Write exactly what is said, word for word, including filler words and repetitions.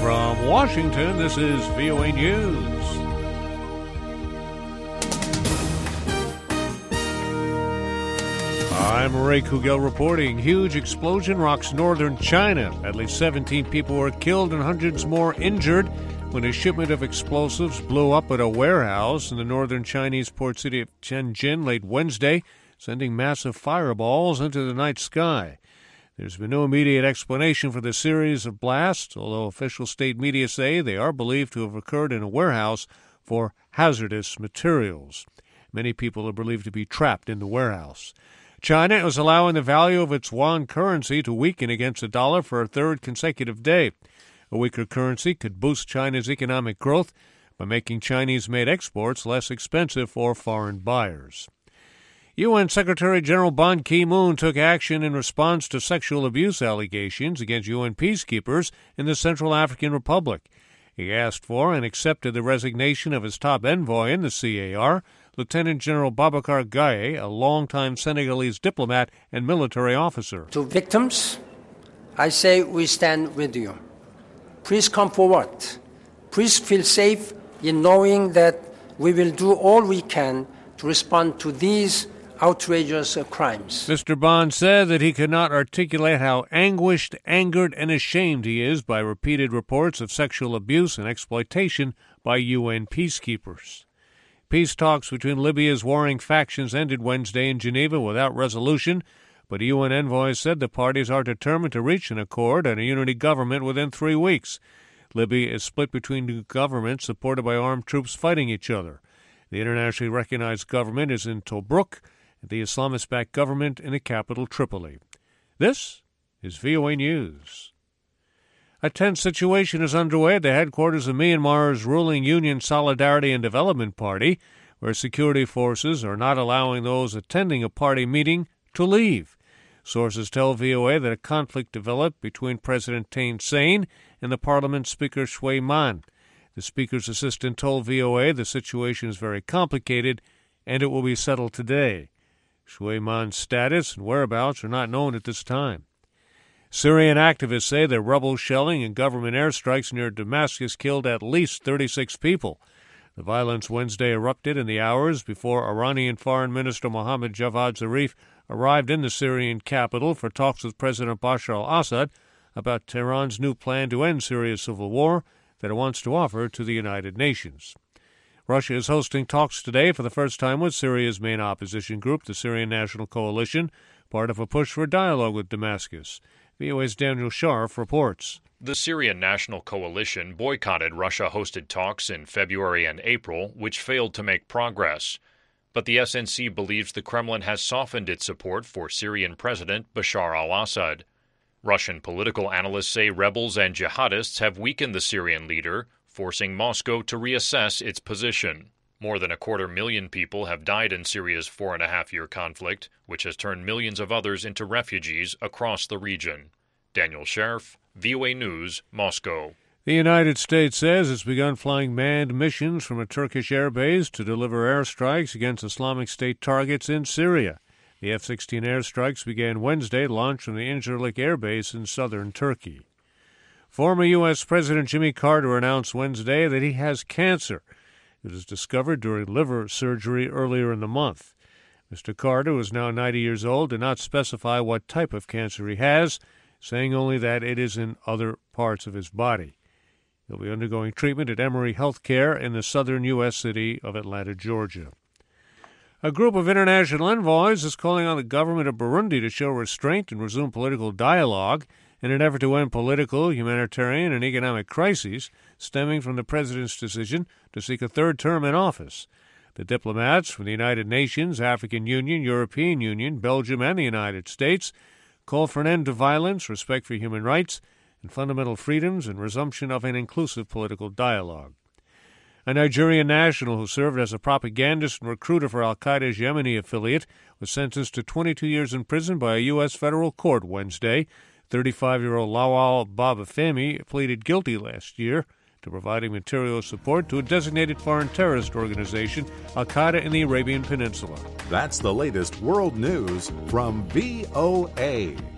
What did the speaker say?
From Washington, this is V O A News. I'm Ray Kugel reporting. Huge explosion rocks northern China. At least seventeen people were killed and hundreds more injured when a shipment of explosives blew up at a warehouse in the northern Chinese port city of Tianjin late Wednesday, sending massive fireballs into the night sky. There's been no immediate explanation for the series of blasts, although official state media say they are believed to have occurred in a warehouse for hazardous materials. Many people are believed to be trapped in the warehouse. China is allowing the value of its yuan currency to weaken against the dollar for a third consecutive day. A weaker currency could boost China's economic growth by making Chinese-made exports less expensive for foreign buyers. U N Secretary General Ban Ki-moon took action in response to sexual abuse allegations against U N peacekeepers in the Central African Republic. He asked for and accepted the resignation of his top envoy in the C A R, Lieutenant General Babacar Gaye, a longtime Senegalese diplomat and military officer. To victims, I say we stand with you. Please come forward. Please feel safe in knowing that we will do all we can to respond to these outrageous crimes. Mister Bond said that he could not articulate how anguished, angered, and ashamed he is by repeated reports of sexual abuse and exploitation by U N peacekeepers. Peace talks between Libya's warring factions ended Wednesday in Geneva without resolution, but U N envoys said the parties are determined to reach an accord and a unity government within three weeks. Libya is split between two governments supported by armed troops fighting each other. The internationally recognized government is in Tobruk, and the Islamist-backed government in the capital Tripoli. This is V O A News. A tense situation is underway at the headquarters of Myanmar's ruling Union Solidarity and Development Party, where security forces are not allowing those attending a party meeting to leave. Sources tell V O A that a conflict developed between President Thein Sein and the Parliament Speaker Shui Man. The Speaker's assistant told V O A the situation is very complicated and it will be settled today. Shui Man's status and whereabouts are not known at this time. Syrian activists say that rebel shelling and government airstrikes near Damascus killed at least thirty-six people. The violence Wednesday erupted in the hours before Iranian Foreign Minister Mohammad Javad Zarif arrived in the Syrian capital for talks with President Bashar al-Assad about Tehran's new plan to end Syria's civil war that it wants to offer to the United Nations. Russia is hosting talks today for the first time with Syria's main opposition group, the Syrian National Coalition, part of a push for dialogue with Damascus. V O A's Daniel Scharf reports. The Syrian National Coalition boycotted Russia-hosted talks in February and April, which failed to make progress. But the S N C believes the Kremlin has softened its support for Syrian President Bashar al-Assad. Russian political analysts say rebels and jihadists have weakened the Syrian leader, forcing Moscow to reassess its position. More than a quarter million people have died in Syria's four-and-a-half-year conflict, which has turned millions of others into refugees across the region. Daniel Scharf, V O A News, Moscow. The United States says it's begun flying manned missions from a Turkish airbase to deliver airstrikes against Islamic State targets in Syria. The F sixteen airstrikes began Wednesday, launched from the Incirlik Air Base in southern Turkey. Former U S. President Jimmy Carter announced Wednesday that he has cancer. It was discovered during liver surgery earlier in the month. Mister Carter, who is now ninety years old, did not specify what type of cancer he has, saying only that it is in other parts of his body. He'll be undergoing treatment at Emory Health Care in the southern U S city of Atlanta, Georgia. A group of international envoys is calling on the government of Burundi to show restraint and resume political dialogue in an effort to end political, humanitarian, and economic crises stemming from the president's decision to seek a third term in office. The diplomats from the United Nations, African Union, European Union, Belgium, and the United States call for an end to violence, respect for human rights, and fundamental freedoms, and resumption of an inclusive political dialogue. A Nigerian national who served as a propagandist and recruiter for al-Qaeda's Yemeni affiliate was sentenced to twenty-two years in prison by a U S federal court Wednesday. thirty-five-year-old Lawal Babafemi pleaded guilty last year to providing material support to a designated foreign terrorist organization, al-Qaeda in the Arabian Peninsula. That's the latest world news from V O A.